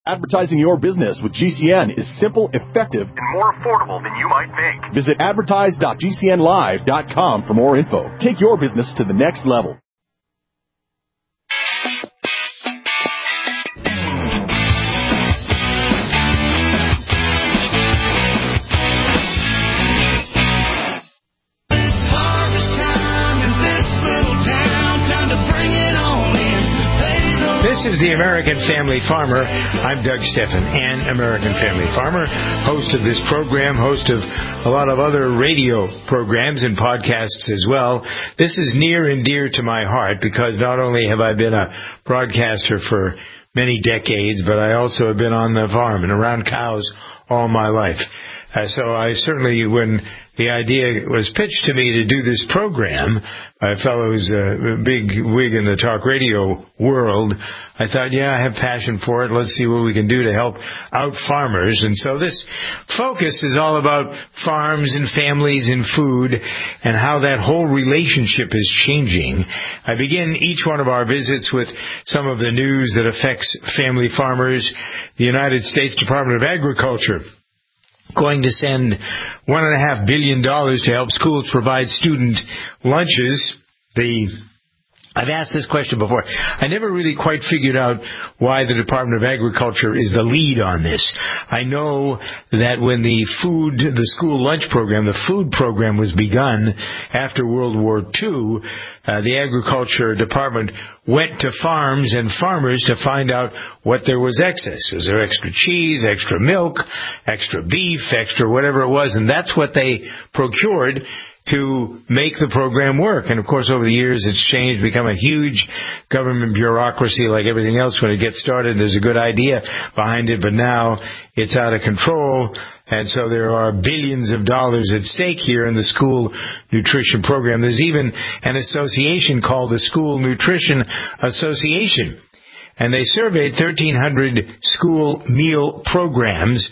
Advertising your business with GCN is simple, effective, and more affordable than you might think. Visit advertise.gcnlive.com for more info. Take your business to the next level. This is the American Family Farmer. I'm Doug Steffen, an American Family Farmer, host of this program, host of a lot of other radio programs and podcasts as well. This is near and dear to my heart because not only have I been a broadcaster for many decades, but I also have been on the farm and around cows all my life. So I certainly, when the idea was pitched to me to do this program, a fellow who's a big wig in the talk radio world, I thought, yeah, I have passion for it. Let's see what we can do to help out farmers. And so this focus is all about farms and families and food and how that whole relationship is changing. I begin each one of our visits with some of the news that affects family farmers. The United States Department of Agriculture going to send $1.5 billion to help schools provide student lunches. I've asked this question before. I never really quite figured out why the Department of Agriculture is the lead on this. I know that when the school lunch program, the food program was begun after World War II, the Agriculture Department went to farms and farmers to find out what there was excess. Was there extra cheese, extra milk, extra beef, extra whatever it was, and that's what they procured to make the program work. And of course, over the years, it's changed, become a huge government bureaucracy like everything else. When it gets started, there's a good idea behind it, but now it's out of control. And so there are billions of dollars at stake here in the school nutrition program. There's even an association called the School Nutrition Association. And they surveyed 1,300 school meal programs.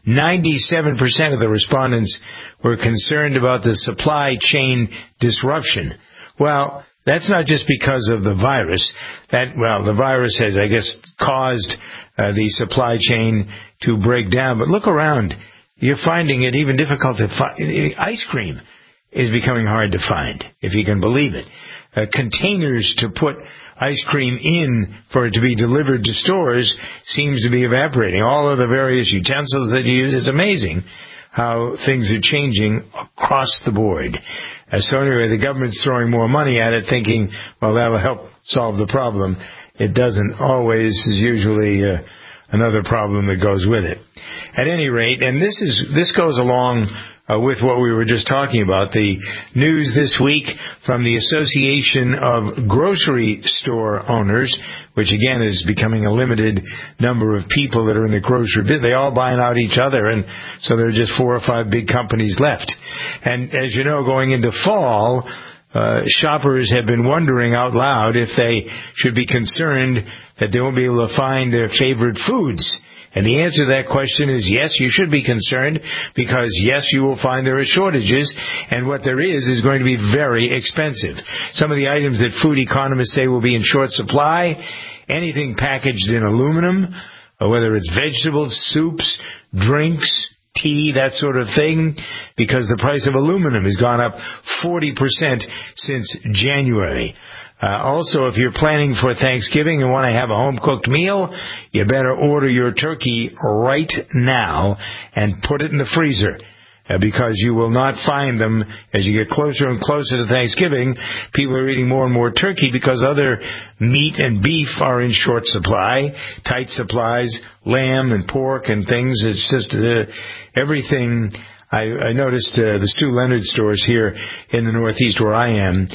97% of the respondents were concerned about the supply chain disruption. Well, that's not just because of the virus. The virus has, I guess, caused the supply chain to break down. But look around. You're finding it even difficult to find. Ice cream is becoming hard to find, if you can believe it. Containers to put ice cream in for it to be delivered to stores seems to be evaporating. All of the various utensils that you use, it's amazing how things are changing across the board. So anyway, the government's throwing more money at it, thinking, well, that'll help solve the problem. It doesn't always. Is usually another problem that goes with it. At any rate, and this goes along with what we were just talking about, the news this week from the Association of Grocery Store Owners, which again is becoming a limited number of people that are in the grocery business. They all buying out each other, and so there are just 4 or 5 big companies left. And as you know, going into fall, shoppers have been wondering out loud if they should be concerned that they won't be able to find their favorite foods. And the answer to that question is yes, you should be concerned, because yes, you will find there are shortages, and what there is going to be very expensive. Some of the items that food economists say will be in short supply, anything packaged in aluminum, whether it's vegetables, soups, drinks, tea, that sort of thing, because the price of aluminum has gone up 40% since January. Also, if you're planning for Thanksgiving and want to have a home-cooked meal, you better order your turkey right now and put it in the freezer, because you will not find them as you get closer and closer to Thanksgiving. People are eating more and more turkey because other meat and beef are in short supply, tight supplies, lamb and pork and things. It's just everything. I noticed the Stu Leonard stores here in the Northeast where I am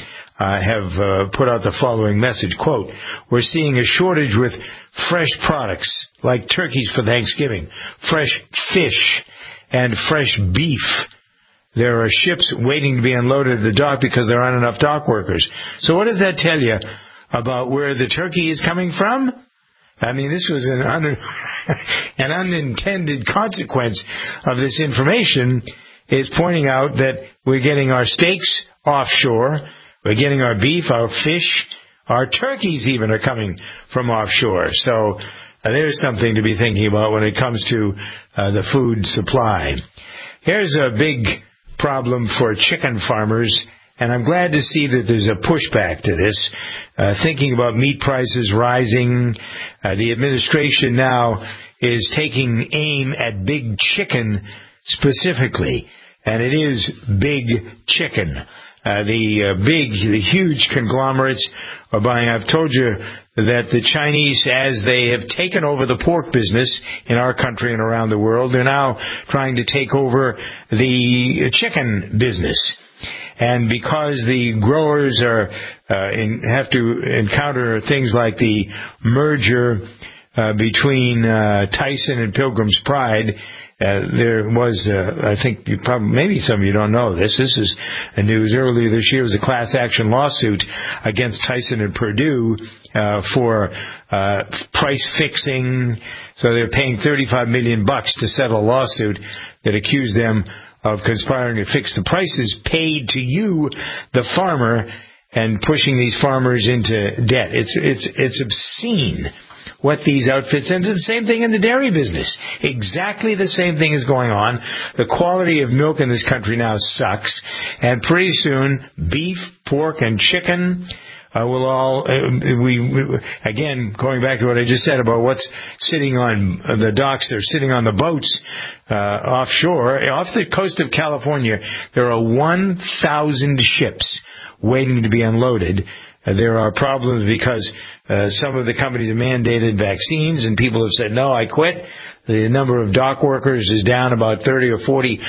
have put out the following message, quote, "We're seeing a shortage with fresh products like turkeys for Thanksgiving, fresh fish, and fresh beef. There are ships waiting to be unloaded at the dock because there aren't enough dock workers." So what does that tell you about where the turkey is coming from? I mean, this was an unintended consequence of this information, is pointing out that we're getting our steaks offshore, we're getting our beef, our fish, our turkeys even are coming from offshore. So there's something to be thinking about when it comes to the food supply. Here's a big problem for chicken farmers, and I'm glad to see that there's a pushback to this. Thinking about meat prices rising, the administration now is taking aim at big chicken specifically, and it is big chicken. The huge conglomerates are buying. I've told you that the Chinese, as they have taken over the pork business in our country and around the world, they're now trying to take over the chicken business. And because the growers have to encounter things like the merger between Tyson and Pilgrim's Pride, there was, I think maybe some of you don't know this. This is news. Earlier this year was a class action lawsuit against Tyson and Purdue for price fixing. So they're paying $35 million to settle a lawsuit that accused them of conspiring to fix the prices paid to you, the farmer, and pushing these farmers into debt. It's obscene what these outfits, and it's the same thing in the dairy business. Exactly the same thing is going on. The quality of milk in this country now sucks, and pretty soon beef, pork, and chicken will all, again, going back to what I just said about what's sitting on the docks, they're sitting on the boats offshore. Off the coast of California, there are 1,000 ships waiting to be unloaded. There are problems because some of the companies have mandated vaccines, and people have said, no, I quit. The number of dock workers is down about 30 or 40%.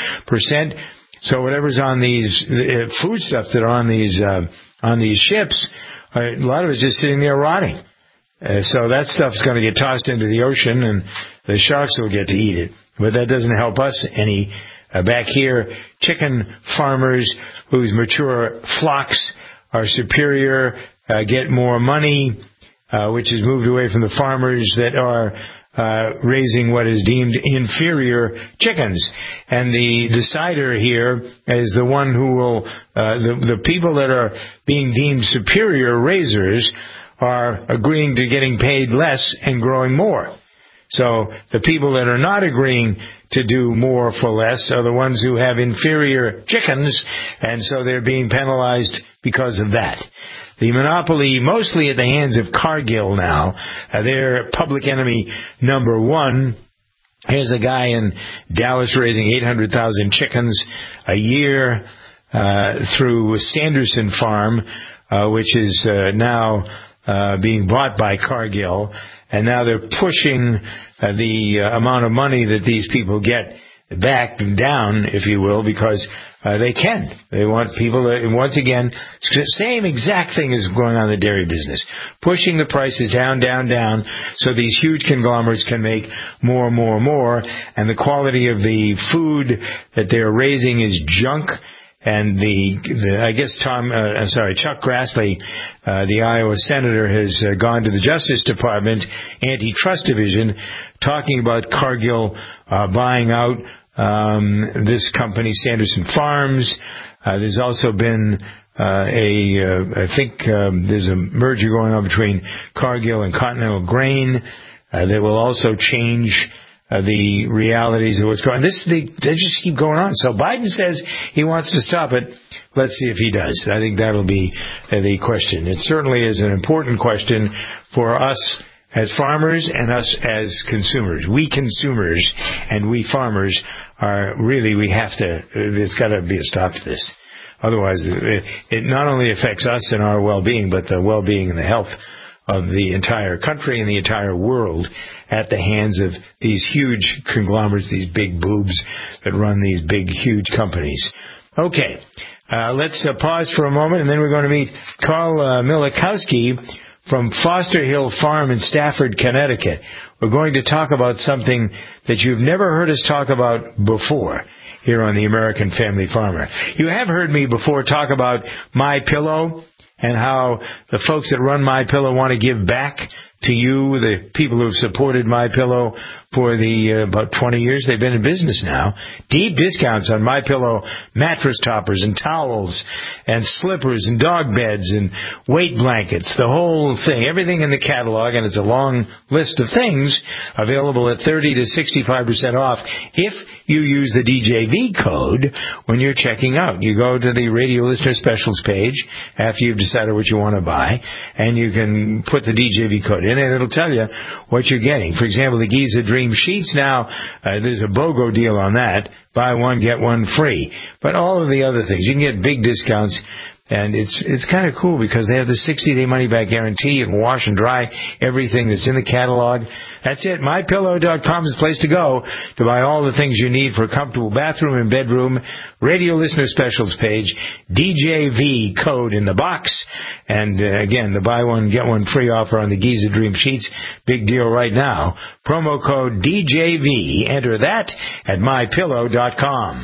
So whatever's on these foodstuffs that are on these ships, a lot of it's just sitting there rotting. So that stuff's going to get tossed into the ocean, and the sharks will get to eat it. But that doesn't help us any. Back here, chicken farmers whose mature flocks are superior, get more money, which is moved away from the farmers that are raising what is deemed inferior chickens. And the decider here is the one who will, the people that are being deemed superior raisers are agreeing to getting paid less and growing more. So the people that are not agreeing to do more for less are the ones who have inferior chickens, and so they're being penalized because of that. The monopoly, mostly at the hands of Cargill now, they're public enemy number one. Here's a guy in Dallas raising 800,000 chickens a year through Sanderson Farm, which is now being bought by Cargill. And now they're pushing the amount of money that these people get back down, if you will, because they can. They want people that, once again, same exact thing is going on in the dairy business. Pushing the prices down, so these huge conglomerates can make more, and the quality of the food that they're raising is junk. And I guess Chuck Grassley, the Iowa senator, has gone to the Justice Department Antitrust Division, talking about Cargill buying out this company, Sanderson Farms. There's also been I think there's a merger going on between Cargill and Continental Grain that will also change the realities of what's going on. They just keep going on. So Biden says he wants to stop it. Let's see if he does. I think that'll be the question. It certainly is an important question for us as farmers and us as consumers. We consumers and we farmers there's got to be a stop to this. Otherwise, it not only affects us and our well-being, but the well-being and the health of the entire country and the entire world at the hands of these huge conglomerates, these big boobs that run these big, huge companies. Okay, let's pause for a moment, and then we're going to meet Carl Milikowski from Foster Hill Farm in Stafford, Connecticut. We're going to talk about something that you've never heard us talk about before here on the American Family Farmer. You have heard me before talk about MyPillow and how the folks that run MyPillow want to give back to you, the people who have supported MyPillow for the about 20 years they've been in business now. Deep discounts on MyPillow mattress toppers and towels and slippers and dog beds and weight blankets, the whole thing, everything in the catalog, and it's a long list of things available at 30 to 65% off if you use the DJV code when you're checking out. You go to the Radio Listener Specials page after you've decided what you want to buy, and you can put the DJV code in, and it'll tell you what you're getting. For example, the Giza Dream Sheets now, there's a BOGO deal on that. Buy one, get one free. But all of the other things, you can get big discounts. And it's kind of cool because they have the 60-day money-back guarantee. You can wash and dry everything that's in the catalog. That's it. MyPillow.com is the place to go to buy all the things you need for a comfortable bathroom and bedroom. Radio Listener Specials page, DJV code in the box. And again, the buy one, get one free offer on the Giza Dream Sheets. Big deal right now. Promo code DJV. Enter that at MyPillow.com.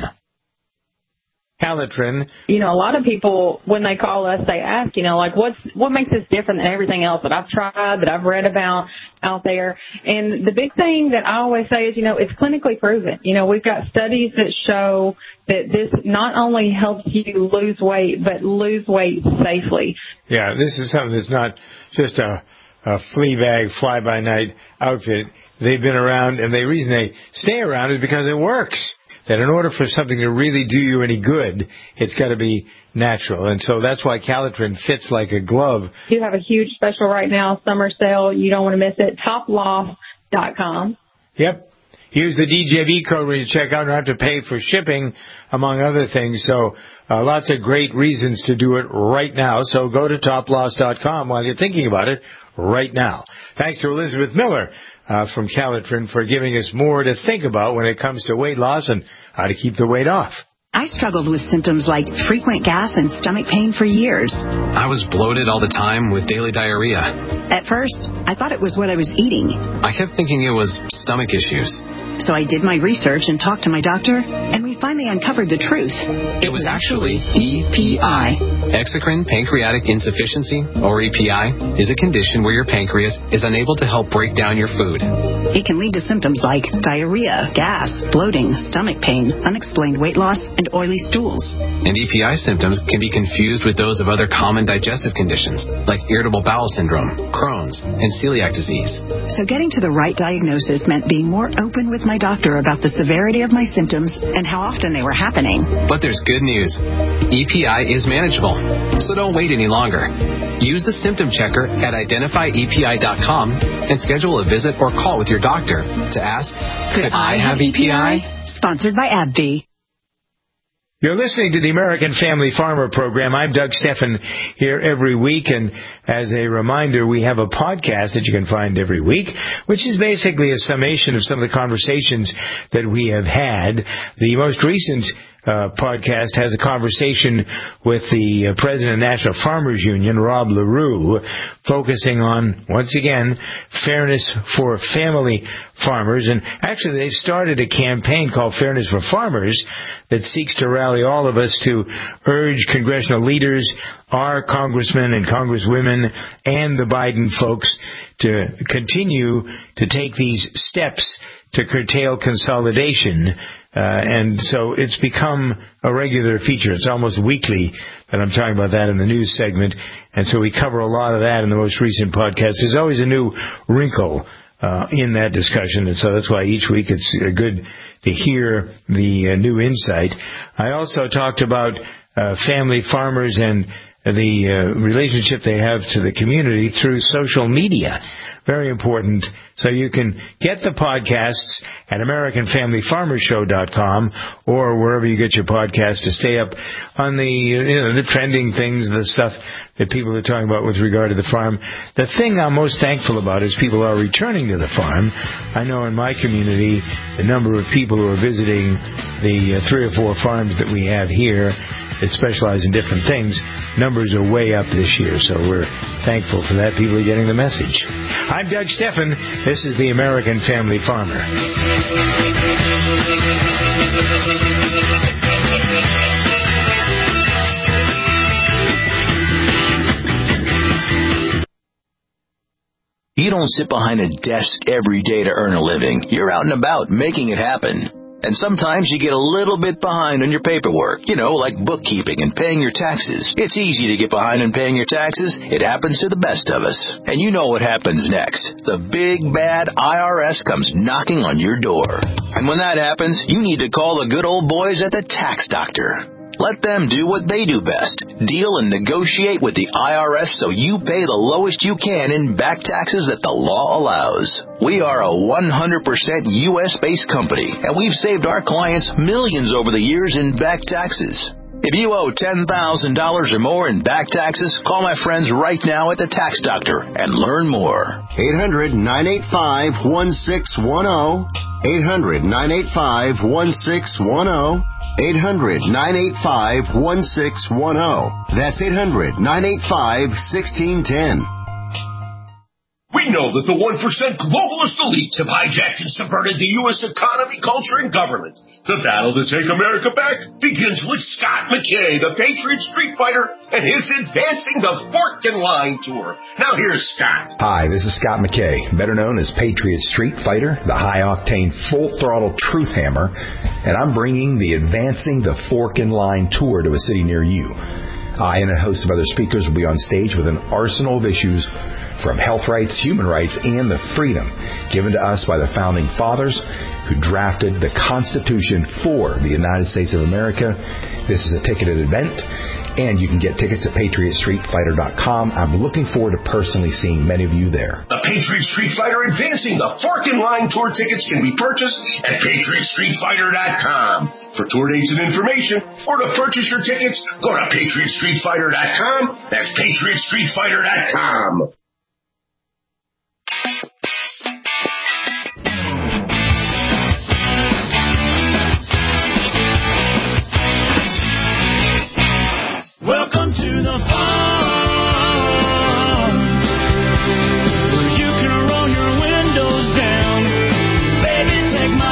Calitrin. You know, a lot of people, when they call us, they ask, you know, like, what makes this different than everything else that I've tried, that I've read about out there? And the big thing that I always say is, you know, it's clinically proven. You know, we've got studies that show that this not only helps you lose weight, but lose weight safely. Yeah, this is something that's not just a flea bag, fly-by-night outfit. They've been around, and the reason they stay around is because it works. That in order for something to really do you any good, it's got to be natural. And so that's why Calitrin fits like a glove. You have a huge special right now, summer sale. You don't want to miss it. TopLoft.com. Yep. Use the DJV code when you check out. You don't have to pay for shipping, among other things. So lots of great reasons to do it right now. So go to TopLoss.com while you're thinking about it right now. Thanks to Elizabeth Miller from Calitrin for giving us more to think about when it comes to weight loss and how to keep the weight off. I struggled with symptoms like frequent gas and stomach pain for years. I was bloated all the time with daily diarrhea. At first, I thought it was what I was eating. I kept thinking it was stomach issues. So I did my research and talked to my doctor, and we finally uncovered the truth. It was actually EPI. Exocrine pancreatic insufficiency, or EPI, is a condition where your pancreas is unable to help break down your food. It can lead to symptoms like diarrhea, gas, bloating, stomach pain, unexplained weight loss, and oily stools. And EPI symptoms can be confused with those of other common digestive conditions, like irritable bowel syndrome, Crohn's, and celiac disease. So getting to the right diagnosis meant being more open with my doctor about the severity of my symptoms and how often they were happening. But there's good news. EPI is manageable, so don't wait any longer. Use the symptom checker at identifyepi.com and schedule a visit or call with your doctor to ask, could I have EPI? Sponsored by AbbVie. You're listening to the American Family Farmer Program. I'm Doug Steffen here every week, and as a reminder, we have a podcast that you can find every week, which is basically a summation of some of the conversations that we have had. The most recent podcast has a conversation with the president of National Farmers Union, Rob LaRue, focusing on, once again, fairness for family farmers. And actually, they've started a campaign called Fairness for Farmers that seeks to rally all of us to urge congressional leaders, our congressmen and congresswomen, and the Biden folks to continue to take these steps to curtail consolidation. And so it's become a regular feature. It's almost weekly that I'm talking about that in the news segment. And so we cover a lot of that in the most recent podcast. There's always a new wrinkle in that discussion. And so that's why each week it's good to hear the new insight. I also talked about family farmers and the relationship they have to the community through social media. Very important. So you can get the podcasts at AmericanFamilyFarmersShow.com or wherever you get your podcasts to stay up on the trending things, the stuff that people are talking about with regard to the farm. The thing I'm most thankful about is people are returning to the farm. I know in my community, the number of people who are visiting the 3 or 4 farms that we have here that specialize in different things, numbers are way up this year, so we're thankful for that. People are getting the message. I'm Doug Steffen. This is the American Family Farmer. you don't sit behind a desk every day to earn a living. You're out and about making it happen. And sometimes you get a little bit behind on your paperwork, like bookkeeping and paying your taxes. It's easy to get behind on paying your taxes. It happens to the best of us. And you know what happens next. The big, bad IRS comes knocking on your door. And when that happens, you need to call the good old boys at the Tax Doctor. Let them do what they do best. Deal and negotiate with the IRS so you pay the lowest you can in back taxes that the law allows. We are a 100% U.S.-based company, and we've saved our clients millions over the years in back taxes. If you owe $10,000 or more in back taxes, call my friends right now at the Tax Doctor and learn more. 800-985-1610. 800-985-1610. 800-985-1610. That's 800-985-1610. We know that the 1% globalist elites have hijacked and subverted the U.S. economy, culture, and government. The battle to take America back begins with Scott McKay, the Patriot Street Fighter, and his Advancing the Fork and Line Tour. Now here's Scott. Hi, this is Scott McKay, better known as Patriot Street Fighter, the high-octane, full-throttle truth hammer, and I'm bringing the Advancing the Fork and Line Tour to a city near you. I and a host of other speakers will be on stage with an arsenal of issues from health rights, human rights, and the freedom given to us by the Founding Fathers who drafted the Constitution for the United States of America. This is a ticketed event, and you can get tickets at PatriotStreetFighter.com. I'm looking forward to personally seeing many of you there. The Patriot Street Fighter Advancing the Fork and Line Tour tickets can be purchased at PatriotStreetFighter.com. For tour dates and information, or to purchase your tickets, go to PatriotStreetFighter.com. That's PatriotStreetFighter.com. Welcome to the farm, where you can roll your windows down. Baby, take my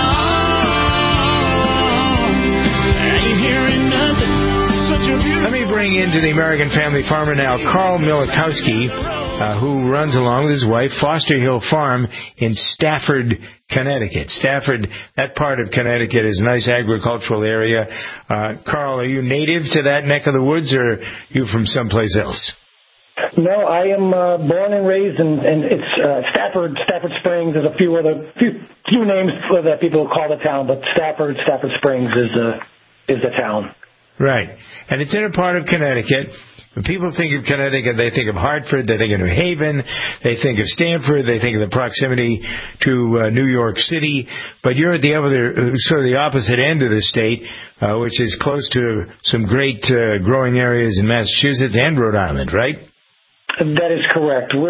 arm. I ain't hearing nothing. Such a beautiful. Let me bring into the American Family Farmer now Carl Milikowski, who runs along with his wife Foster Hill Farm in Stafford, Connecticut. Stafford, that part of Connecticut is a nice agricultural area. Carl, are you native to that neck of the woods, or are you from someplace else? No, I am born and raised, and it's Stafford Springs. There's a few names that people call the town, but Stafford Springs is the town. Right, and it's in a part of Connecticut. When people think of Connecticut, they think of Hartford, they think of New Haven, they think of Stamford, they think of the proximity to New York City. But you're at the other, sort of the opposite end of the state, which is close to some great growing areas in Massachusetts and Rhode Island, right? That is correct. If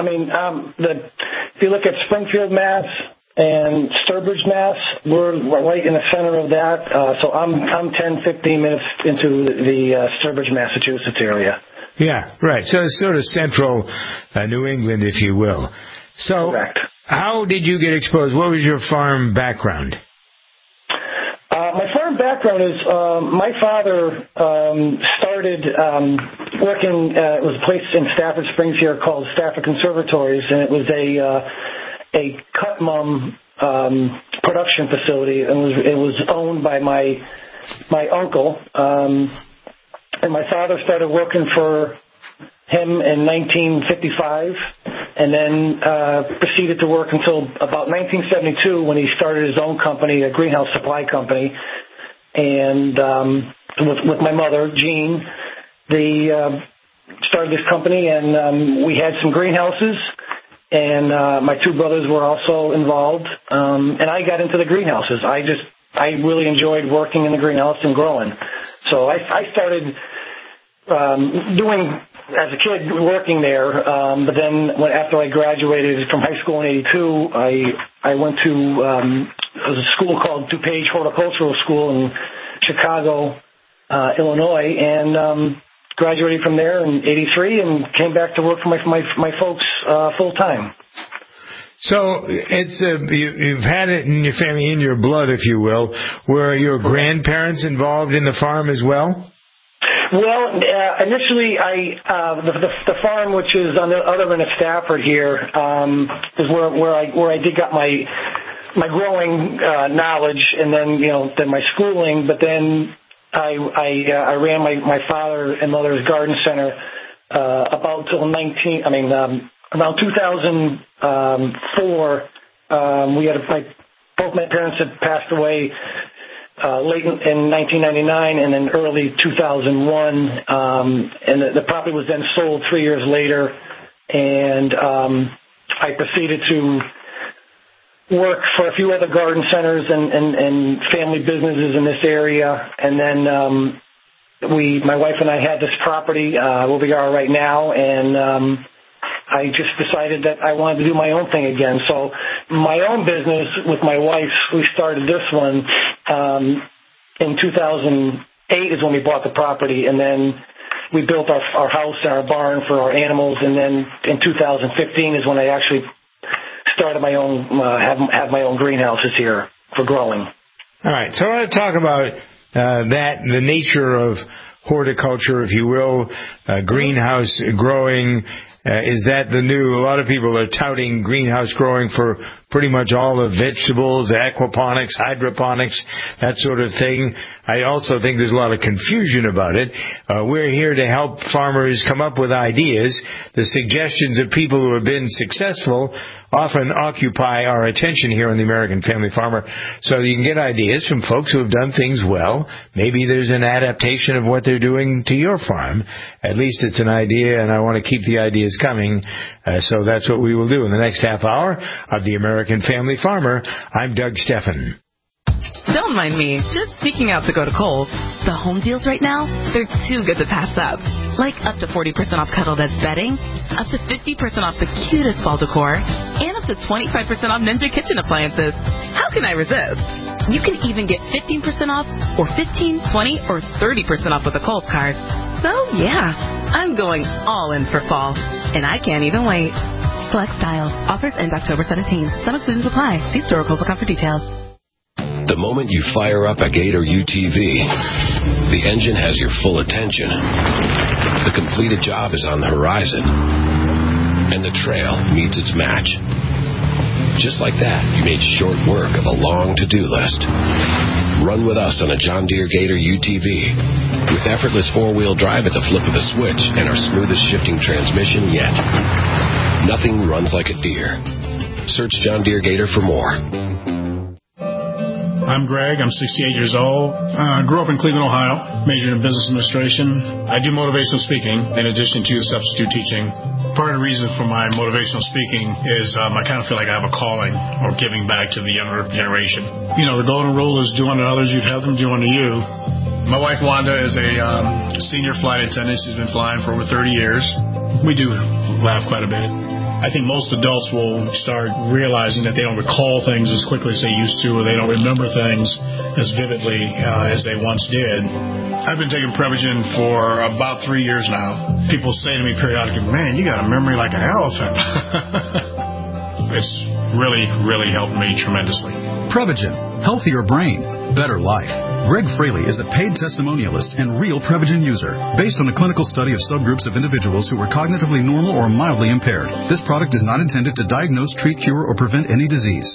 you look at Springfield, Mass, and Sturbridge, Mass, we're right in the center of that. So I'm 10-15 minutes into the Sturbridge, Massachusetts area. Yeah, right. So it's sort of central New England, if you will. So correct. How did you get exposed? What was your farm background? My farm background is my father started working. It was a place in Stafford Springs here called Stafford Conservatories, and it was a cut mum production facility, and it was owned by my uncle. And my father started working for him in 1955, and then proceeded to work until about 1972 when he started his own company, a greenhouse supply company, and with my mother, Jean. They started this company, and we had some greenhouses. And my two brothers were also involved, and I got into the greenhouses. I really enjoyed working in the greenhouse and growing. So I started doing, as a kid, working there. But then after I graduated from high school in '82, I went to a school called DuPage Horticultural School in Chicago, Illinois, and graduated from there in '83 and came back to work for my folks full time. So it's you've had it in your family, in your blood, if you will. Were your grandparents involved in the farm as well? Well, initially, the farm, which is on the other end of Stafford here, is where I did got my growing knowledge, and then my schooling. But then I ran my father and mother's garden center around 2004. Both my parents had passed away late in 1999 and then early 2001, and the property was then sold 3 years later, and I proceeded to work for a few other garden centers and family businesses in this area, and then my wife and I had this property where we are right now, and I just decided that I wanted to do my own thing again. So my own business with my wife, we started this one in 2008 is when we bought the property, and then we built our house and our barn for our animals, and then in 2015 is when I actually started my own, have my own greenhouses here for growing. All right, so I want to talk about the nature of horticulture, if you will, greenhouse growing. Is that the new? A lot of people are touting greenhouse growing for pretty much all the vegetables, aquaponics, hydroponics, that sort of thing. I also think there's a lot of confusion about it. We're here to help farmers come up with ideas. The suggestions of people who have been successful often occupy our attention here on the American Family Farmer, so you can get ideas from folks who have done things well. Maybe there's an adaptation of what they're doing to your farm. At least it's an idea, and I want to keep the ideas coming, so that's what we will do in the next half hour of the American Family Farmer. I'm Doug Steffen. Don't mind me, just sneaking out to go to Kohl's. The home deals right now, they're too good to pass up. Like up to 40% off Cuddle Beds bedding, up to 50% off the cutest fall decor, and up to 25% off Ninja kitchen appliances. How can I resist? You can even get 15% off, or 15, 20, or 30% off with a Kohl's card. So, yeah, I'm going all in for fall, and I can't even wait. Select styles. Offers end October 17th. Some exclusions apply. See store or Kohl's.com for details. The moment you fire up a Gator UTV, the engine has your full attention. The completed job is on the horizon, and the trail meets its match. Just like that, you made short work of a long to-do list. Run with us on a John Deere Gator UTV with effortless four-wheel drive at the flip of a switch and our smoothest shifting transmission yet. Nothing runs like a Deere. Search John Deere Gator for more. I'm Greg. I'm 68 years old. Grew up in Cleveland, Ohio. Majored in business administration. I do motivational speaking in addition to substitute teaching. Part of the reason for my motivational speaking is I kind of feel like I have a calling or giving back to the younger generation. You know, the golden rule is do unto others, you'd have them do unto you. My wife, Wanda, is a senior flight attendant. She's been flying for over 30 years. We do laugh quite a bit. I think most adults will start realizing that they don't recall things as quickly as they used to, or they don't remember things as vividly as they once did. I've been taking Prevagen for about 3 years now. People say to me periodically, man, you got a memory like an elephant. It's really, really helped me tremendously. Prevagen. Healthier brain. Better life. Greg Fraley is a paid testimonialist and real Prevagen user, based on a clinical study of subgroups of individuals who were cognitively normal or mildly impaired. This product is not intended to diagnose, treat, cure, or prevent any disease.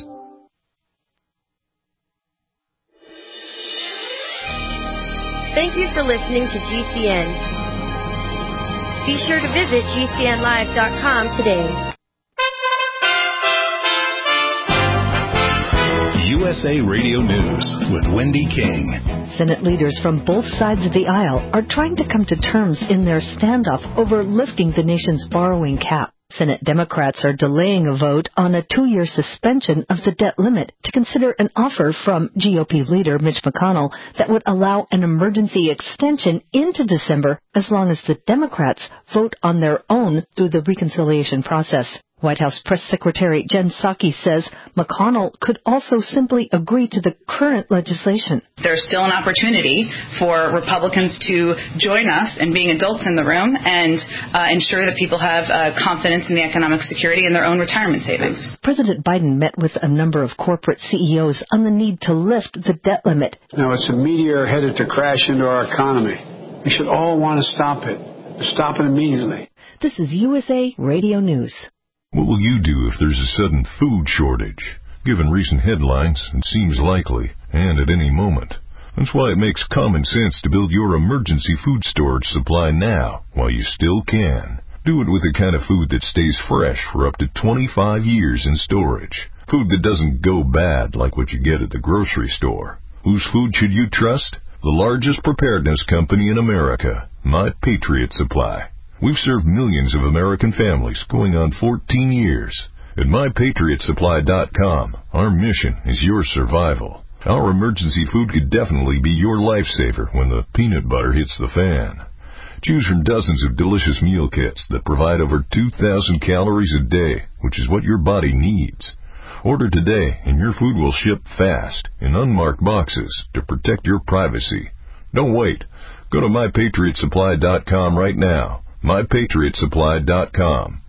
Thank you for listening to GCN. Be sure to visit GCNlive.com today. USA Radio News with Wendy King. Senate leaders from both sides of the aisle are trying to come to terms in their standoff over lifting the nation's borrowing cap. Senate Democrats are delaying a vote on a 2-year suspension of the debt limit to consider an offer from GOP leader Mitch McConnell that would allow an emergency extension into December as long as the Democrats vote on their own through the reconciliation process. White House Press Secretary Jen Psaki says McConnell could also simply agree to the current legislation. There's still an opportunity for Republicans to join us in being adults in the room and ensure that people have confidence in the economic security and their own retirement savings. President Biden met with a number of corporate CEOs on the need to lift the debt limit. Now, it's a meteor headed to crash into our economy. We should all want to stop it. Stop it immediately. This is USA Radio News. What will you do if there's a sudden food shortage? Given recent headlines, it seems likely, and at any moment. That's why it makes common sense to build your emergency food storage supply now, while you still can. Do it with the kind of food that stays fresh for up to 25 years in storage. Food that doesn't go bad like what you get at the grocery store. Whose food should you trust? The largest preparedness company in America, My Patriot Supply. We've served millions of American families going on 14 years. At MyPatriotSupply.com, our mission is your survival. Our emergency food could definitely be your lifesaver when the peanut butter hits the fan. Choose from dozens of delicious meal kits that provide over 2,000 calories a day, which is what your body needs. Order today and your food will ship fast in unmarked boxes to protect your privacy. Don't wait. Go to MyPatriotSupply.com right now. MyPatriotSupply.com.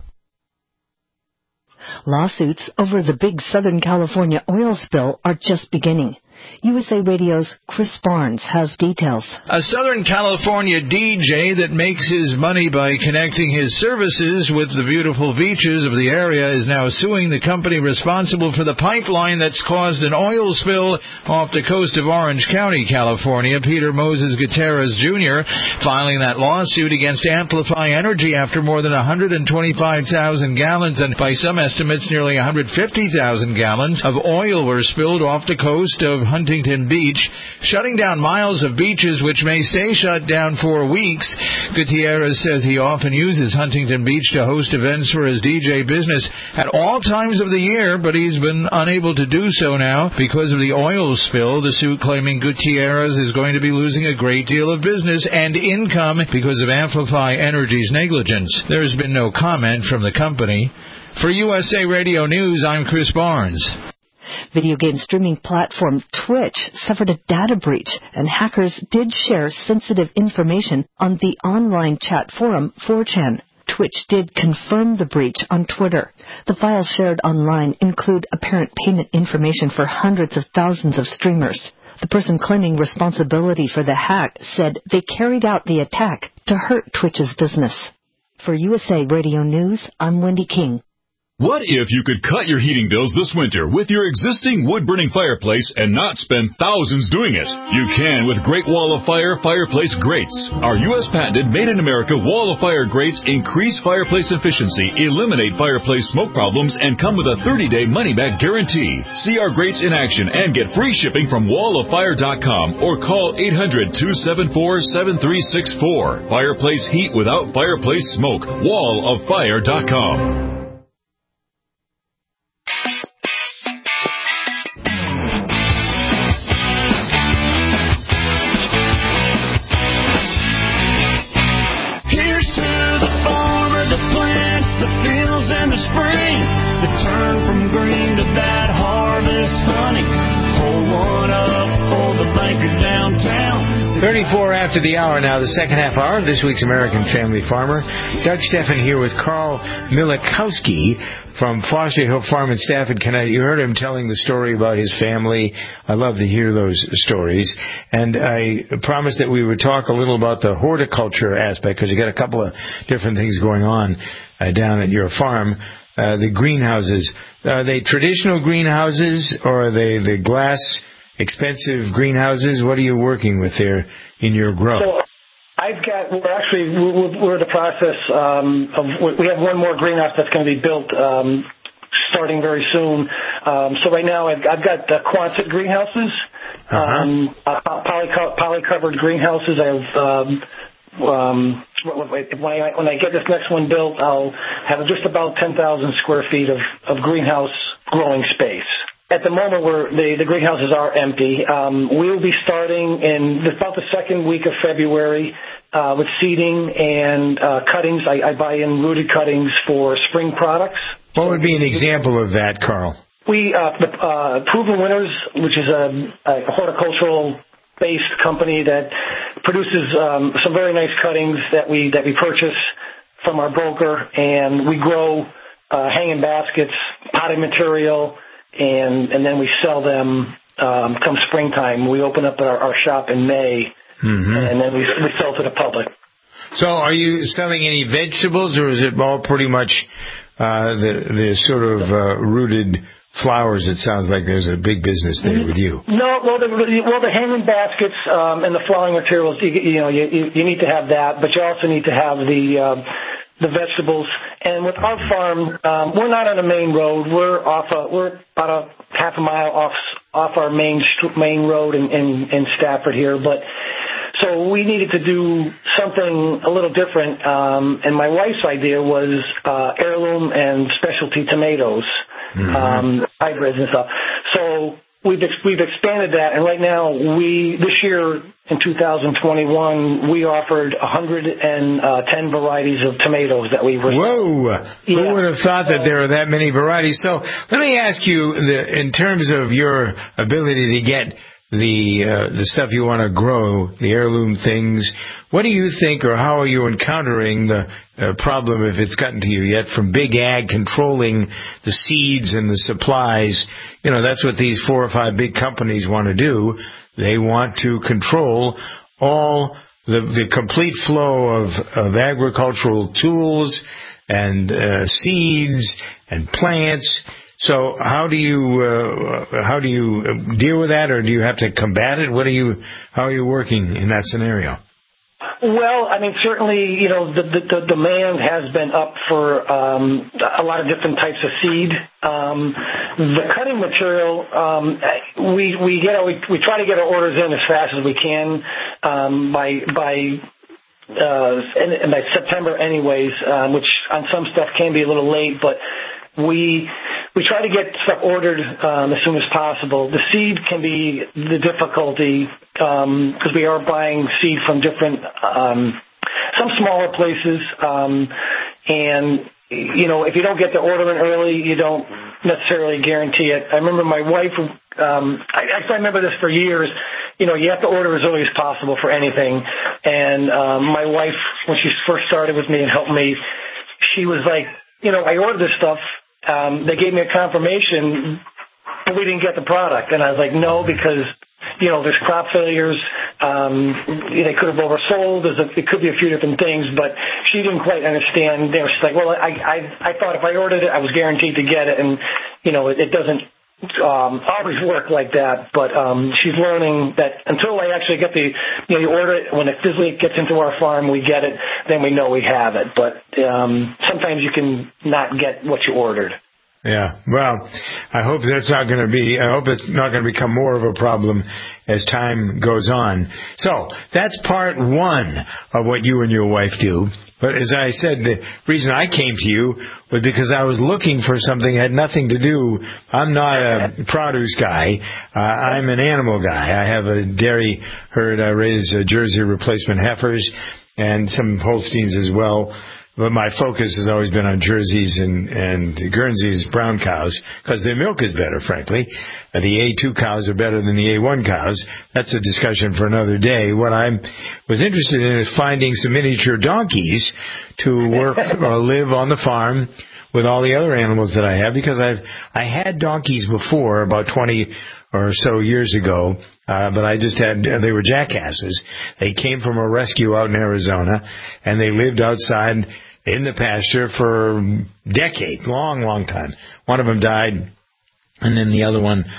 Lawsuits over the big Southern California oil spill are just beginning. USA Radio's Chris Barnes has details. A Southern California DJ that makes his money by connecting his services with the beautiful beaches of the area is now suing the company responsible for the pipeline that's caused an oil spill off the coast of Orange County, California. Peter Moses Gutierrez Jr. filing that lawsuit against Amplify Energy after more than 125,000 gallons and by some estimates nearly 150,000 gallons of oil were spilled off the coast of Huntington Beach, shutting down miles of beaches which may stay shut down for weeks. Gutierrez says he often uses Huntington Beach to host events for his DJ business at all times of the year, but he's been unable to do so now because of the oil spill. The suit claiming Gutierrez is going to be losing a great deal of business and income because of Amplify Energy's negligence. There's been no comment from the company. For USA Radio News, I'm Chris Barnes. Video game streaming platform Twitch suffered a data breach, and hackers did share sensitive information on the online chat forum 4chan. Twitch did confirm the breach on Twitter. The files shared online include apparent payment information for hundreds of thousands of streamers. The person claiming responsibility for the hack said they carried out the attack to hurt Twitch's business. For USA Radio News, I'm Wendy King. What if you could cut your heating bills this winter with your existing wood-burning fireplace and not spend thousands doing it? You can with Great Wall of Fire fireplace grates. Our U.S. patented made-in-America Wall of Fire grates increase fireplace efficiency, eliminate fireplace smoke problems, and come with a 30-day money-back guarantee. See our grates in action and get free shipping from walloffire.com or call 800-274-7364. Fireplace heat without fireplace smoke. walloffire.com. In the spring, the turn from green to that harvest honey. Pour one up for the banker downtown. 34 after the hour now, the second half hour of this week's American Family Farmer. Doug Steffen here with Carl Milikowski from Foster Hill Farm in Stafford, Connecticut. You heard him telling the story about his family. I love to hear those stories. And I promised that we would talk a little about the horticulture aspect, because you got a couple of different things going on down at your farm. The greenhouses, are they traditional greenhouses or are they the glass expensive greenhouses? What are you working with there in your grow? So we're in the process we have one more greenhouse that's going to be built starting very soon. So right now I've got Quonset greenhouses, poly-covered greenhouses. I have when I get this next one built, I'll have just about 10,000 square feet of greenhouse growing space. At the moment, the greenhouses are empty. We'll be starting in about the second week of February with seeding and cuttings. I buy in rooted cuttings for spring products. What would be an example of that, Carl? The Proven Winners, which is a horticultural-based company that produces some very nice cuttings that we purchase from our broker, and we grow hanging baskets, potting material, and then we sell them come springtime. We open up our shop in May and then we sell to the public. So are you selling any vegetables, or is it all pretty much the sort of rooted flowers? It sounds like there's a big business there with you. No, the hanging baskets and the flowering materials, you need to have that, but you also need to have the vegetables. And with our farm, we're not on a main road. We're about a half a mile off our main road in Stafford here, but. So we needed to do something a little different, and my wife's idea was heirloom and specialty tomatoes, hybrids and stuff. So we've expanded that, and right now this year in 2021 we offered 110 varieties of tomatoes that we were. Whoa! Yeah. Who would have thought that there are that many varieties? So let me ask you, in terms of your ability to get the stuff you want to grow, the heirloom things, what do you think, or how are you encountering the problem, if it's gotten to you yet, from big ag controlling the seeds and the supplies? That's what these 4 or 5 big companies want to do. They want to control all the complete flow of agricultural tools and seeds and plants. So how do you deal with that, or do you have to combat it? How are you working in that scenario? Well, I mean, certainly, the demand has been up for a lot of different types of seed. The cutting material, we try to get our orders in as fast as we can by September, anyways, which on some stuff can be a little late, but we try to get stuff ordered as soon as possible. The seed can be the difficulty because we are buying seed from different, some smaller places, and if you don't get the order in early, you don't necessarily guarantee it. I remember my wife. I remember this for years. You have to order as early as possible for anything. And my wife, when she first started with me and helped me, she was like, I ordered this stuff. They gave me a confirmation, but we didn't get the product. And I was like, no, because, there's crop failures. They could have oversold. It could be a few different things, but she didn't quite understand. She's like, well, I thought if I ordered it, I was guaranteed to get it. And, it doesn't always work like that. But she's learning that until I actually get you order it, when it physically gets into our farm, we get it, then we know we have it. But sometimes you can not get what you ordered. Yeah, well, I hope it's not going to become more of a problem as time goes on. So that's part one of what you and your wife do. But as I said, the reason I came to you was because I was looking for something that had nothing to do. I'm not a produce guy. I'm an animal guy. I have a dairy herd. I raise Jersey replacement heifers and some Holsteins as well. But my focus has always been on Jerseys and Guernseys, brown cows, because their milk is better, frankly. The A2 cows are better than the A1 cows. That's a discussion for another day. What I was interested in is finding some miniature donkeys to work or live on the farm with all the other animals that I have, because I had donkeys before, about 20 or so years ago, but they were jackasses. They came from a rescue out in Arizona, and they lived outside in the pasture for a decade, long time. One of them died, and then the other one,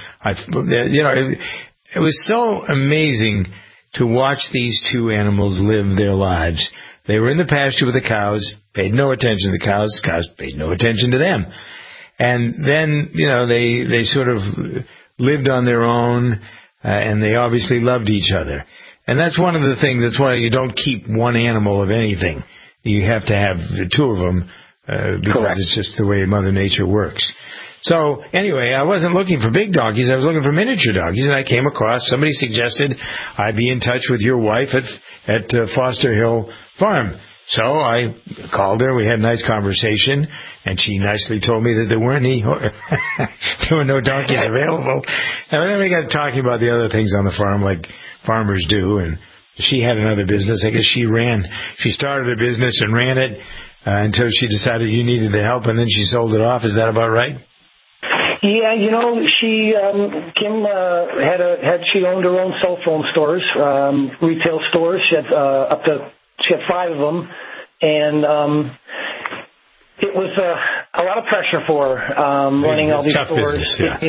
it was so amazing to watch these two animals live their lives. They were in the pasture with the cows, paid no attention to the cows paid no attention to them. And then, they sort of lived on their own, and they obviously loved each other. And that's one of the things, that's why you don't keep one animal of anything. You have to have the two of them, because Correct. It's just the way Mother Nature works. So, anyway, I wasn't looking for big donkeys, I was looking for miniature donkeys, and I came across, somebody suggested I be in touch with your wife at Foster Hill Farm. So I called her, we had a nice conversation, and she nicely told me that there were no donkeys available. And then we got talking about the other things on the farm, like farmers do, and she had another business. I guess she started a business and ran it until she decided you needed the help, and then she sold it off. Is that about right? Yeah, she Kim she owned her own cell phone stores, retail stores. She had she had 5 of them, and it was a lot of pressure for her running all these stores. Business, yeah.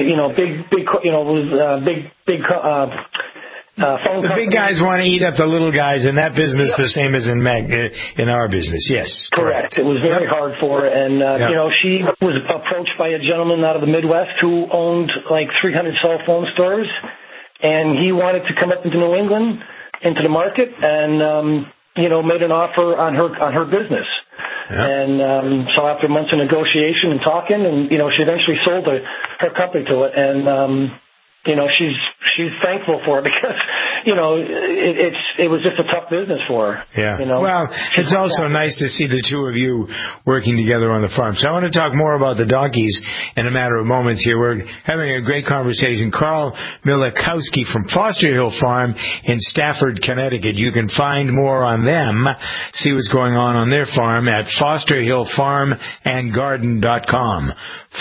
Big phone the big guys want to eat up the little guys, and that business the same as in our business. Yes, correct. It was very hard for her, and she was approached by a gentleman out of the Midwest who owned like 300 cell phone stores, and he wanted to come up into New England, into the market, and made an offer on her business. Yeah. And so after months of negotiation and talking, and she eventually sold her company to it, and she's thankful for it because it was just a tough business for her. Yeah. Well, it's also nice to see the two of you working together on the farm. So I want to talk more about the donkeys in a matter of moments here. We're having a great conversation. Carl Milikowski from Foster Hill Farm in Stafford, Connecticut. You can find more on them, see what's going on their farm at fosterhillfarmandgarden.com.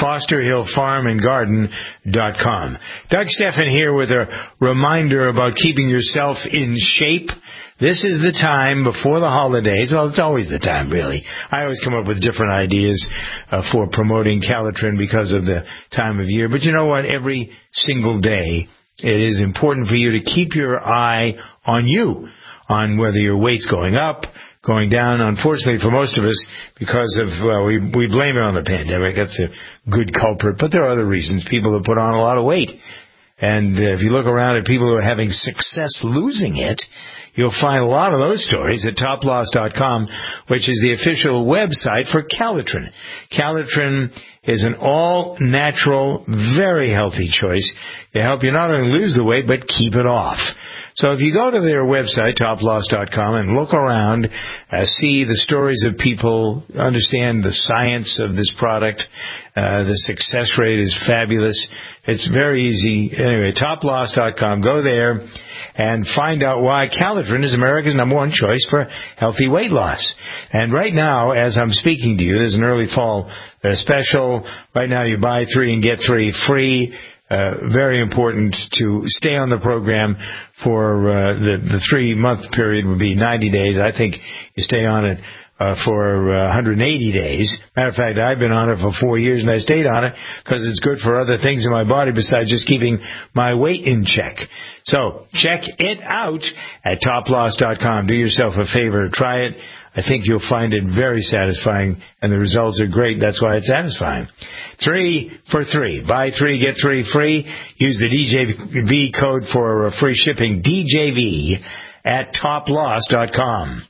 fosterhillfarmandgarden.com. Doug Stephan here with a reminder about keeping yourself in shape. This is the time before the holidays. Well, it's always the time, really. I always come up with different ideas for promoting Calitrin because of the time of year. But you know what? Every single day, it is important for you to keep your eye on you, on whether your weight's going up, going down. Unfortunately for most of us, because of, we blame it on the pandemic. That's a good culprit. But there are other reasons. People have put on a lot of weight. And if you look around at people who are having success losing it, you'll find a lot of those stories at toploss.com, which is the official website for Calitrin. Calitrin is an all-natural, very healthy choice to help you not only lose the weight, but keep it off. So if you go to their website, toploss.com, and look around, see the stories of people, understand the science of this product, the success rate is fabulous. It's very easy. Anyway, toploss.com, go there and find out why Calitrin is America's #1 choice for healthy weight loss. And right now, as I'm speaking to you, there's an early fall special. Right now you buy 3 and get 3 free. Very important to stay on the program for the 3-month period would be 90 days. I think you stay on it for 180 days. Matter of fact, I've been on it for 4 years, and I stayed on it because it's good for other things in my body besides just keeping my weight in check. So check it out at toploss.com. Do yourself a favor. Try it. I think you'll find it very satisfying, and the results are great. That's why it's satisfying. 3 for 3. Buy 3, get 3 free. Use the DJV code for free shipping, DJV, at toploss.com.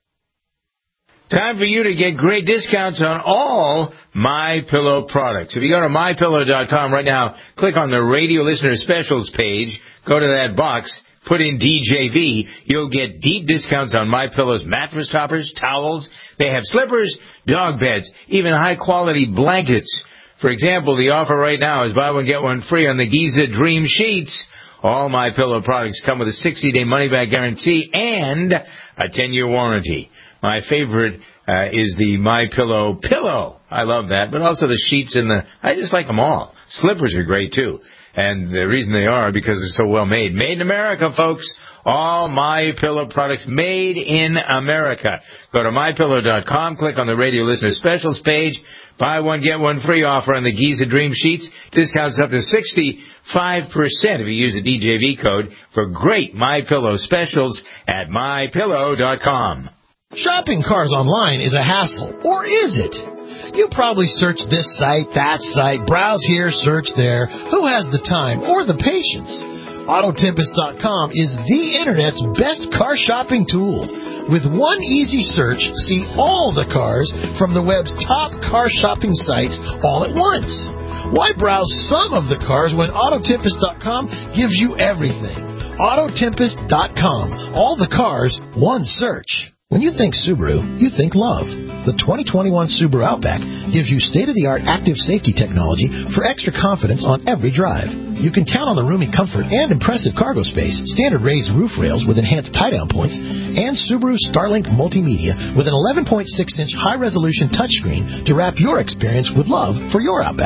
Time for you to get great discounts on all MyPillow products. If you go to MyPillow.com right now, click on the Radio Listener Specials page, go to that box, put in DJV, you'll get deep discounts on MyPillow's mattress toppers, towels. They have slippers, dog beds, even high-quality blankets. For example, the offer right now is buy one, get one free on the Giza Dream Sheets. All MyPillow products come with a 60-day money-back guarantee and a 10-year warranty. My favorite is the MyPillow pillow. I love that. But also the sheets and I just like them all. Slippers are great, too. And the reason they are because they're so well made. Made in America, folks. All MyPillow products made in America. Go to MyPillow.com, click on the Radio Listener Specials page. Buy one, get one free offer on the Giza Dream Sheets. Discounts up to 65% if you use the DJV code for great MyPillow specials at MyPillow.com. Shopping cars online is a hassle, or is it? You probably search this site, that site, browse here, search there. Who has the time or the patience? Autotempest.com is the Internet's best car shopping tool. With one easy search, see all the cars from the web's top car shopping sites all at once. Why browse some of the cars when Autotempest.com gives you everything? Autotempest.com. All the cars, one search. When you think Subaru, you think love. The 2021 Subaru Outback gives you state-of-the-art active safety technology for extra confidence on every drive. You can count on the roomy comfort and impressive cargo space, standard raised roof rails with enhanced tie-down points, and Subaru Starlink Multimedia with an 11.6-inch high-resolution touchscreen to wrap your experience with love for your Outback.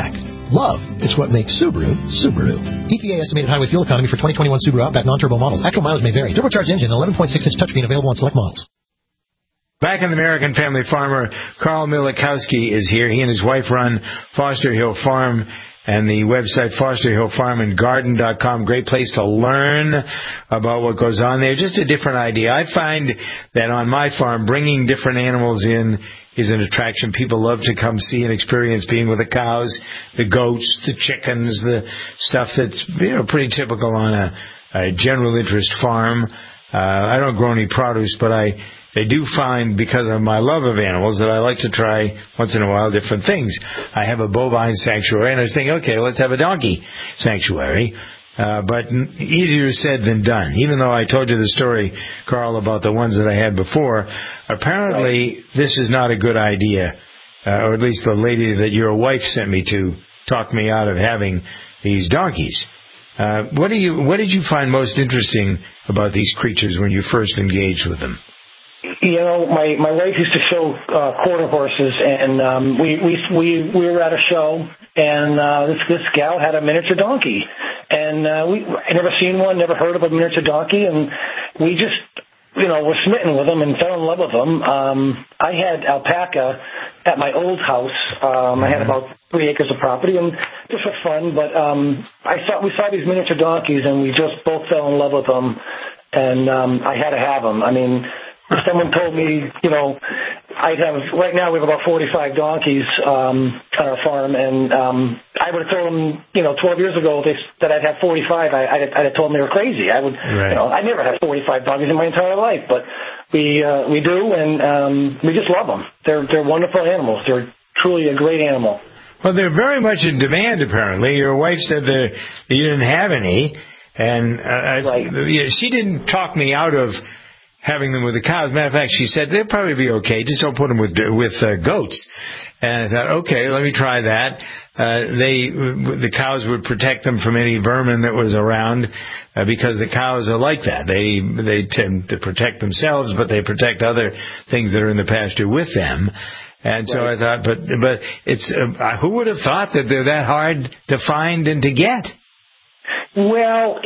Love. It's what makes Subaru, Subaru. EPA estimated highway fuel economy for 2021 Subaru Outback non-turbo models. Actual mileage may vary. Turbocharged engine, 11.6-inch touchscreen available on select models. Back in the American Family Farmer, Carl Milikowski is here. He and his wife run Foster Hill Farm and the website fosterhillfarmandgarden.com. Great place to learn about what goes on there. Just a different idea. I find that on my farm, bringing different animals in is an attraction. People love to come see and experience being with the cows, the goats, the chickens, the stuff that's pretty typical on a general interest farm. I don't grow any produce, but I do find, because of my love of animals, that I like to try once in a while different things. I have a bovine sanctuary, and I was thinking, okay, let's have a donkey sanctuary. But easier said than done. Even though I told you the story, Carl, about the ones that I had before, apparently this is not a good idea, or at least the lady that your wife sent me to talked me out of having these donkeys. What did you find most interesting about these creatures when you first engaged with them? My wife used to show quarter horses, and we were at a show, and this gal had a miniature donkey, and I never seen one, never heard of a miniature donkey, and we just were smitten with them and fell in love with them. I had alpaca at my old house. I had about 3 acres of property, and just for fun. But we saw these miniature donkeys, and we just both fell in love with them, and I had to have them. I mean, if someone told me, right now we have about 45 donkeys on our farm, and I would have told them, 12 years ago that I'd have 45. I'd have told them they were crazy. I never had 45 donkeys in my entire life, but we do, and we just love them. They're wonderful animals. They're truly a great animal. Well, they're very much in demand, apparently. Your wife said that you didn't have any, and she didn't talk me out of having them with the cows. Matter of fact, she said they'll probably be okay. Just don't put them with goats. And I thought, okay, let me try that. The cows would protect them from any vermin that was around, because the cows are like that. They tend to protect themselves, but they protect other things that are in the pasture with them. And so I thought, but it's who would have thought that they're that hard to find and to get? Well,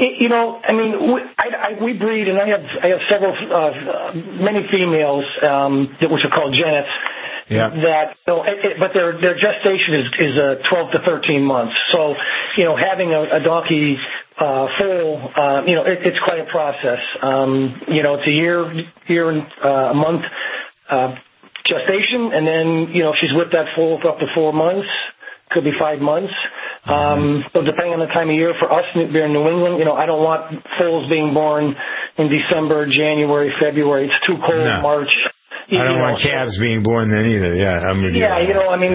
we breed, and I have several, many females, which are called genets. Yeah. But their gestation is 12 to 13 months. So, having a donkey foal, it's quite a process. It's a year and a month gestation, and then she's with that foal for up to 4 months. Could be 5 months. So depending on the time of year, for us here in New England, I don't want foals being born in December, January, February. It's too cold. No. March. I don't want calves being born then either. Yeah, I'm with you. Yeah,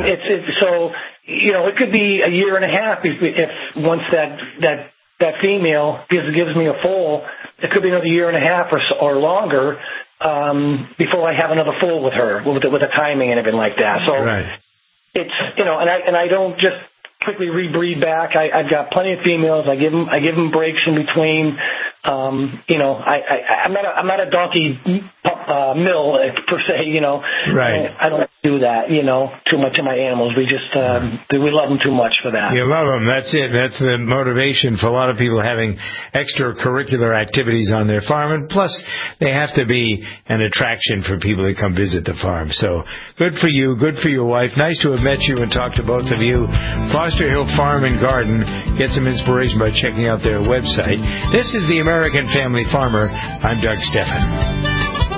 it could be a year and a half if once that female gives me a foal, it could be another year and a half or longer before I have another foal with her, with the timing and everything like that. So. Right. It's and I don't just quickly rebreed back. I've got plenty of females. I give them breaks in between. I'm not a donkey mill per se. Right. I don't do that. Too much of my animals. We just we love them too much for that. You love them. That's it. That's the motivation for a lot of people having extracurricular activities on their farm, and plus they have to be an attraction for people that come visit the farm. So good for you. Good for your wife. Nice to have met you and talked to both of you. Foster Hill Farm and Garden. Get some inspiration by checking out their website. This is the American Family Farmer. I'm Doug Steffen.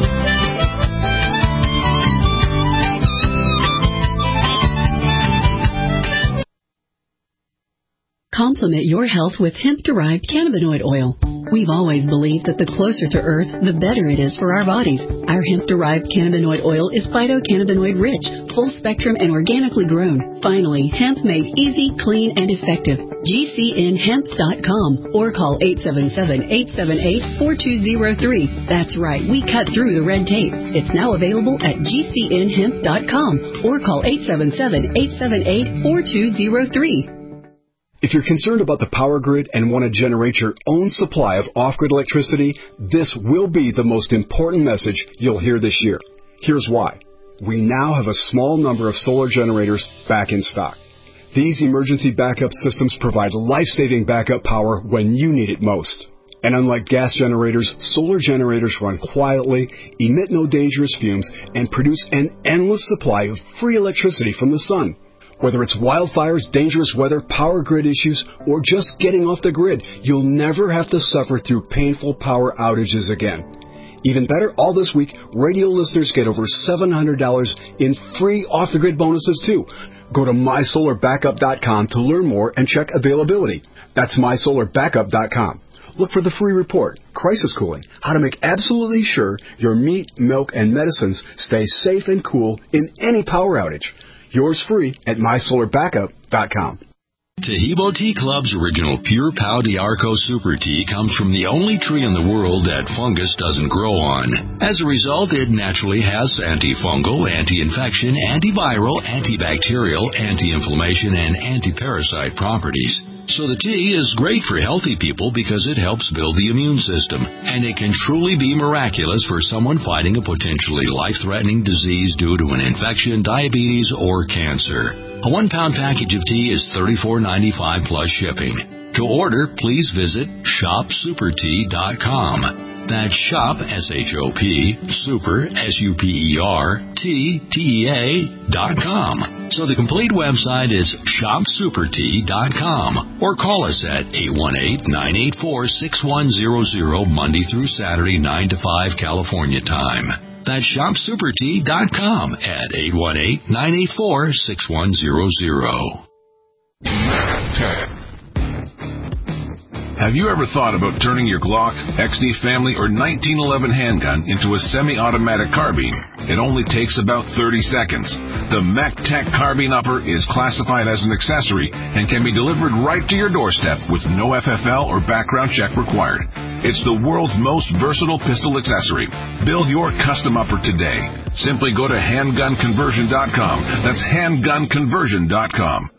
Complement your health with hemp-derived cannabinoid oil. We've always believed that the closer to Earth, the better it is for our bodies. Our hemp-derived cannabinoid oil is phytocannabinoid-rich, full-spectrum, and organically grown. Finally, hemp made easy, clean, and effective. GCNhemp.com or call 877-878-4203. That's right, we cut through the red tape. It's now available at GCNhemp.com or call 877-878-4203. If you're concerned about the power grid and want to generate your own supply of off-grid electricity, this will be the most important message you'll hear this year. Here's why. We now have a small number of solar generators back in stock. These emergency backup systems provide life-saving backup power when you need it most. And unlike gas generators, solar generators run quietly, emit no dangerous fumes, and produce an endless supply of free electricity from the sun. Whether it's wildfires, dangerous weather, power grid issues, or just getting off the grid, you'll never have to suffer through painful power outages again. Even better, all this week, radio listeners get over $700 in free off-the-grid bonuses, too. Go to MySolarBackup.com to learn more and check availability. That's MySolarBackup.com. Look for the free report, Crisis Cooling, how to make absolutely sure your meat, milk, and medicines stay safe and cool in any power outage. Yours free at MySolarBackup.com. Tahibo Tea Club's original Pure Pau d'Arco Super Tea comes from the only tree in the world that fungus doesn't grow on. As a result, it naturally has antifungal, anti-infection, antiviral, antibacterial, anti-inflammation, and anti-parasite properties. So the tea is great for healthy people because it helps build the immune system, and it can truly be miraculous for someone fighting a potentially life-threatening disease due to an infection, diabetes, or cancer. A 1-pound package of tea is $34.95 plus shipping. To order, please visit shopsupertea.com. That's shop, S-H-O-P, super, S-U-P-E-R, T-T-E-A.com. So the complete website is shopsupertea.com, or call us at 818-984-6100 Monday through Saturday, 9 to 5 California time. That's shopsupertea.com at 818-984-6100. Have you ever thought about turning your Glock, XD Family, or 1911 handgun into a semi-automatic carbine? It only takes about 30 seconds. The MechTech Carbine Upper is classified as an accessory and can be delivered right to your doorstep with no FFL or background check required. It's the world's most versatile pistol accessory. Build your custom upper today. Simply go to handgunconversion.com. That's handgunconversion.com.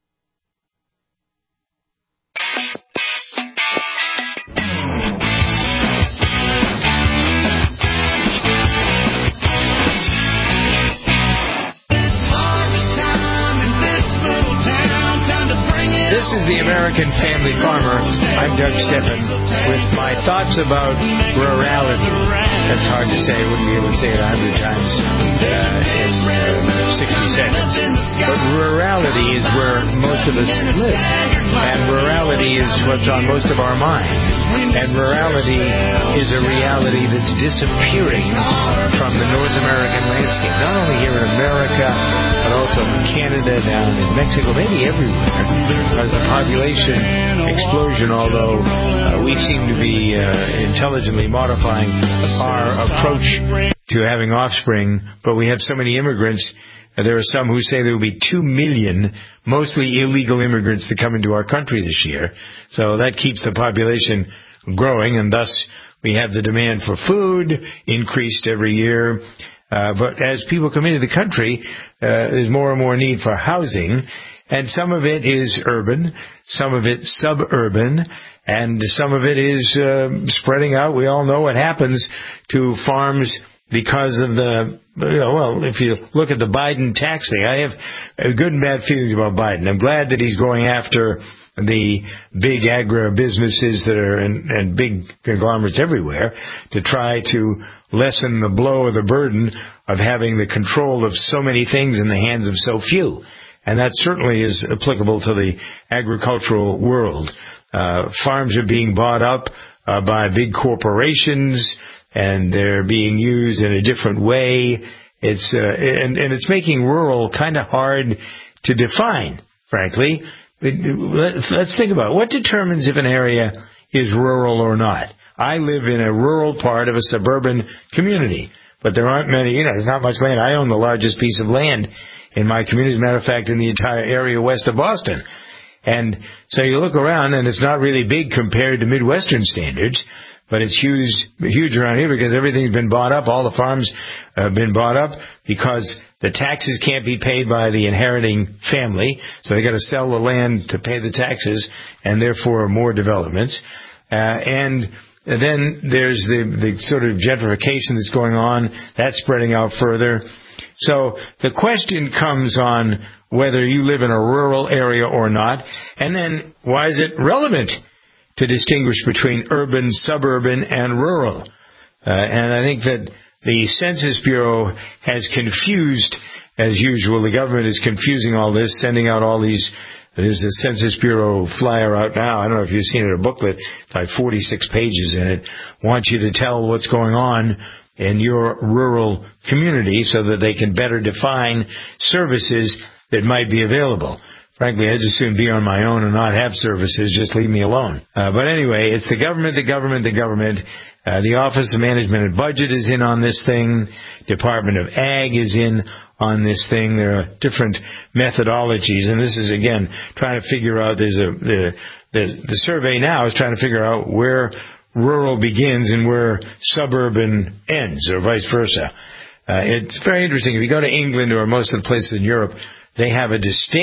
This is the American Family Farmer. I'm Doug Steffen with my thoughts about rurality. That's hard to say. I wouldn't be able to say it 100 times in 60 seconds. But rurality is where most of us live. And rurality is what's on most of our mind. And rurality is a reality that's disappearing from the North American landscape. Not only here in America, but also in Canada, down in Mexico, maybe everywhere. Because the population explosion, although we seem to be intelligently modifying our approach to having offspring, but we have so many immigrants. There are some who say there will be 2 million, mostly illegal immigrants, to come into our country this year. So that keeps the population growing, and thus we have the demand for food increased every year. But as people come into the country, there's more and more need for housing. And some of it is urban, some of it suburban, and some of it is spreading out. We all know what happens to farms because of the, if you look at the Biden tax thing. I have good and bad feelings about Biden. I'm glad that he's going after the big agribusinesses that are and big conglomerates everywhere to try to lessen the blow of the burden of having the control of so many things in the hands of so few. And that certainly is applicable to the agricultural world. Farms are being bought up by big corporations, and they're being used in a different way. It's and it's making rural kind of hard to define, frankly. Let's think about it. What determines if an area is rural or not? I live in a rural part of a suburban community, but there aren't many, there's not much land. I own the largest piece of land in my community, as a matter of fact, in the entire area west of Boston. And so you look around, and it's not really big compared to Midwestern standards, but it's huge around here because everything's been bought up. All the farms have been bought up because the taxes can't be paid by the inheriting family, so they got to sell the land to pay the taxes, and therefore more developments. And then there's the sort of gentrification that's going on. That's spreading out further. So the question comes on whether you live in a rural area or not. And then why is it relevant to distinguish between urban, suburban, and rural? And I think that the Census Bureau has confused, as usual. The government is confusing all this, sending out all these. There's a Census Bureau flyer out now. I don't know if you've seen it, a booklet, like 46 pages in it. Wants you to tell what's going on in your rural community so that they can better define services that might be available. Frankly, I'd just soon be on my own and not have services. Just leave me alone. But anyway, it's the government. The Office of Management and Budget is in on this thing. Department of Ag is in on this thing. There are different methodologies, and this is, again, trying to figure out, the survey now is trying to figure out where rural begins and where suburban ends, or vice versa. It's very interesting. If you go to England or most of the places in Europe, they have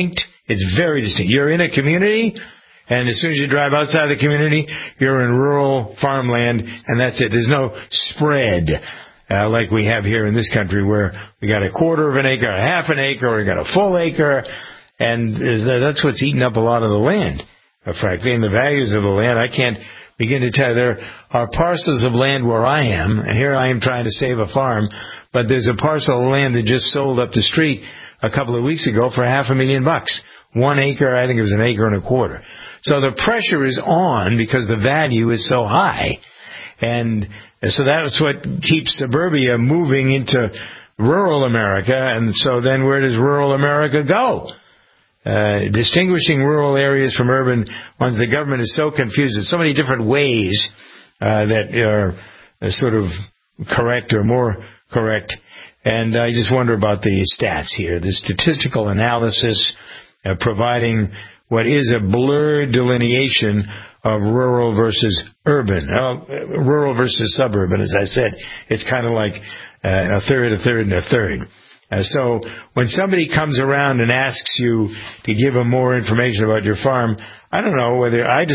it's very distinct. You're in a community, and as soon as you drive outside the community, you're in rural farmland, and that's it. There's no spread like we have here in this country, where we got a quarter of an acre, a half an acre, or we got a full acre, and that's what's eating up a lot of the land, frankly, and the values of the land. I can't begin to tell you. There are parcels of land where I am. Here I am trying to save a farm, but there's a parcel of land that just sold up the street a couple of weeks ago for $500,000. 1 acre, I think it was an acre and a quarter. So the pressure is on because the value is so high. And so that's what keeps suburbia moving into rural America. And so then where does rural America go? Distinguishing rural areas from urban ones, the government is so confused. There's so many different ways that are sort of correct or more correct. And I just wonder about the stats here, the statistical analysis providing what is a blurred delineation of rural versus urban, rural versus suburban. As I said, it's kind of like a third, a third, and a third. So when somebody comes around and asks you to give them more information about your farm, I don't know whether I've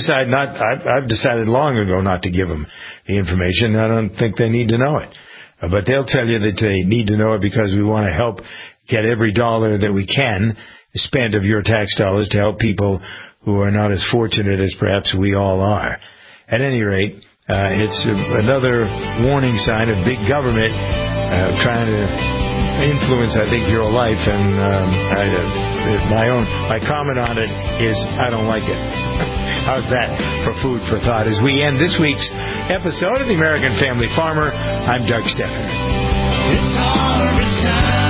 decided long ago not to give them the information. I don't think they need to know it. But they'll tell you that they need to know it because we want to help get every dollar that we can spent of your tax dollars to help people who are not as fortunate as perhaps we all are. At any rate, it's another warning sign of big government trying to influence, I think, your life. And my comment on it is I don't like it. How's that for food for thought? As we end this week's episode of The American Family Farmer, I'm Doug Steffen. It's harvest time.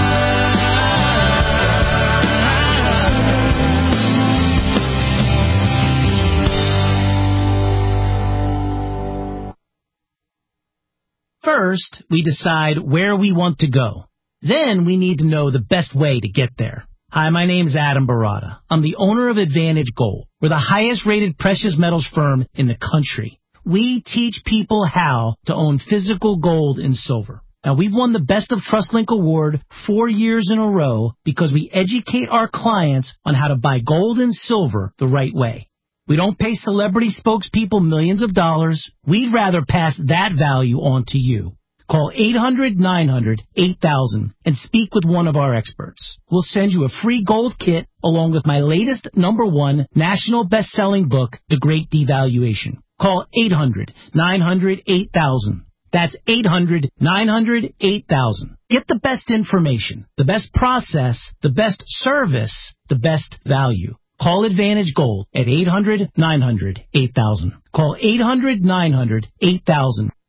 First, we decide where we want to go. Then we need to know the best way to get there. Hi, my name's Adam Barada. I'm the owner of Advantage Gold. We're the highest-rated precious metals firm in the country. We teach people how to own physical gold and silver. Now, we've won the Best of TrustLink Award 4 years in a row because we educate our clients on how to buy gold and silver the right way. We don't pay celebrity spokespeople millions of dollars. We'd rather pass that value on to you. Call 800-900-8000 and speak with one of our experts. We'll send you a free gold kit along with my latest #1 national best-selling book, The Great Devaluation. Call 800-900-8000. That's 800-900-8000. Get the best information, the best process, the best service, the best value. Call Advantage Gold at 800-900-8000. Call 800-900-8000.